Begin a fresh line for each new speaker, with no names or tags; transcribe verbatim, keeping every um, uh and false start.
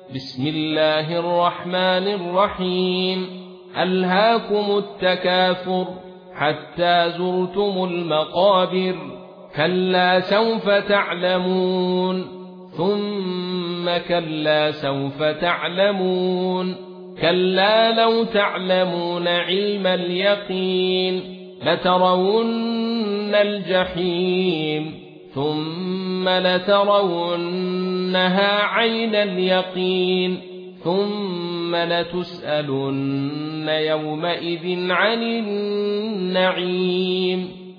بسم الله الرحمن الرحيم ألهاكم التكاثر حتى زرتم المقابر كلا سوف تعلمون ثم كلا سوف تعلمون كلا لو تعلمون علم اليقين لترون الجحيم ثم لترونها عين اليقين ثم لتسألن يومئذ عن النعيم